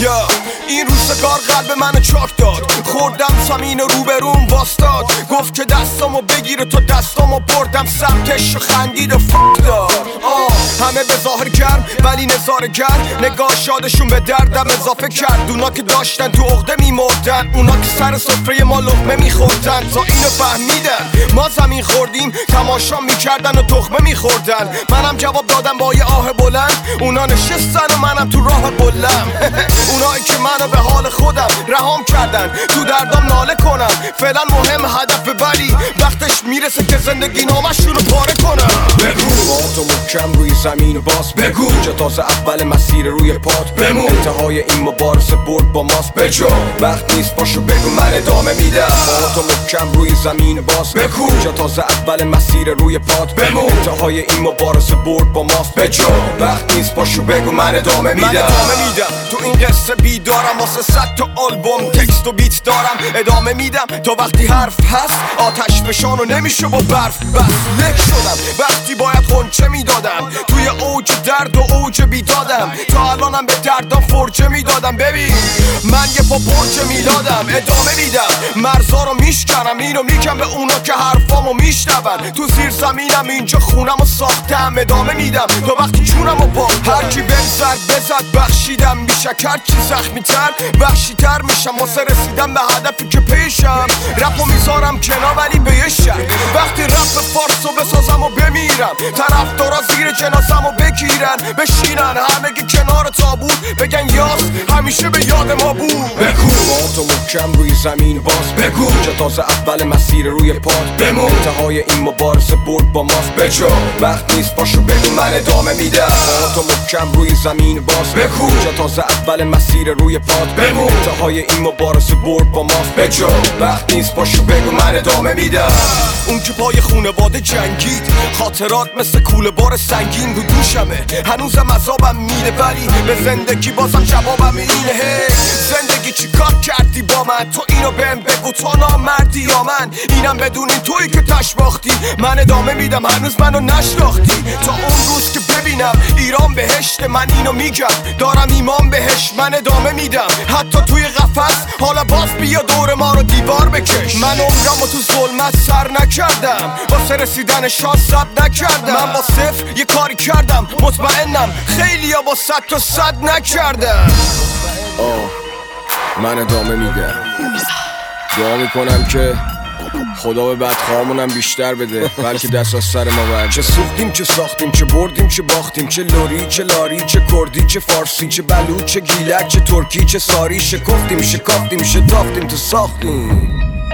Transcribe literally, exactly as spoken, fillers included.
یا این روزگار قلب منو چاک داد، خوردم زمین روبروم واستاد، گفت که دستامو بگیره تا دستامو بردم سمتش و خندید و فک داد. آه همه به ظاهر گرم ولی نظاره گر، نگاه شادشون به دردم اضافه کرد. اونا که داشتن تو عقده میمردن، اونا که سر سفره ما لقمه میخوردن تا اینو فهمیدن ما زمین خوردیم، تماشا میکردن و تخمه میخوردن. منم جواب دادم با یه آه بلند، اونا نشستن و منم تو راه بلم. اونایی که منو به حال خودم رهام کردن، تو دردام ناله کنم. فعلا مهم هدف، ولی وقتش میرسه که زندگی نامشون رو پاره کنم. بگو با تو محکم روی زمین باز بگو، اینجا تازه اول مسیر روی پات بمون. انتهای این مبارزه برد با ماست بجو، وقت نیست پاشو بگو من ادامه میدم. با تو محکم روی زمین باز بگو، اینجا تازه اول مسیر روی پات بمون. انتهای این مبارزه برد با ماست بجو، وقت نیست پاشو بگو من ادامه میدم. من ادامه میدم تو این قصه بیدارم، واسه صد تا آلبوم تکست و بیت دارم. ادامه میدم تا وقتی حرف هست، آتش فشانو نمیشه با برف بس. لک شدم وقتی باید خونچه میدادم، توی اوج درد و اوج بیدادم. تا الانم به دردم فرجه میدادم. ببین من یه پا برج میلادم، ادامه میدم مرزا رو میشکنم. اینو میگم به اونا که حرفامو میشنون. تو زیر زمینم اینجا خونم و ساختم، ادامه میدم تا وقتی جونم و با هرکی بهم زد بزد بخشیدم. میشه هرچی زخمی تر وحشی تر میشم، واسه رسیدم به هدفی که پیشم. رپو میذارم کنار ولی به یه شک، وقتی رپ فارسو بسازم و بمیرم، طرفدارا زیر جنازمو بگیرن بشینن همگی کنار تابوت، بگن یاس همیشه به یاد ما بود. بگو با تو محکم روی زمین باز بگو، اینجا تازه اول مسیر روی پات بمون. انتهای این مبارزه برد با ماست بجو، وقت نیست پاشو بگو من ادامه میدم. با تو محکم روی زمین باز بگو، اینجا تازه اول مسیر روی پات بمون. انتهای این مبارزه برد با ماست بجو، وقت نیست پاشو بگو من ادامه میدم. اون که پای خونواده جنگید، خاطرات مثل کوله بار سنگین رو دوشمه. هنوزم عذابم میده ولی به زندگی بازم جوابم اینه. هی زندگی چی کار کردی با من؟ تو اینو بهم بگو تو نامردی یا من؟ اینم بدونین تویی که تش باختی، من ادامه میدم هنوز منو نشناختی. تا اون روز که ببینم ایران بهشت، من اینو میگم دارم ایمان بهش. من ادامه میدم حتی توی قفس، حالا باز بیا دور ما رو دیوار بکش. من عمرمو تو ظلمت سر نکردم، واسه رسیدن شانس صبر نکردم. من با صفر یه کاری کردم، مطمئنم خیلی ها با صد تا صد نکردم. آه من ادامه میدم، دعا میکنم که خدا به بدخواهامونم بیشتر بده، بلکه دست از سر ما برد. چه سوختیم چه ساختیم، چه بردیم چه باختیم، چه لوری چه لاری، چه کردی چه فارسی، چه بلوچ چه گیلک، چه ترکی چه ساری. شکفتیم شکافتیم شتافتیم تو ساختیم.